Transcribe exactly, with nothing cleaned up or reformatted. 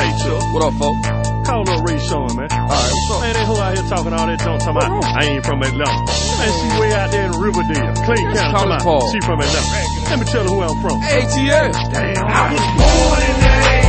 Hey, Chuck. What up, folks? Call up Ray Sean, man. All right, what's up? Man, that hoe out here talking all that junk, talking about, I ain't from Atlanta. Man, she way out there in Riverdale, Clayton County, talking about, she from Atlanta. Let me tell her who I'm from. A T L. Damn, I was born in the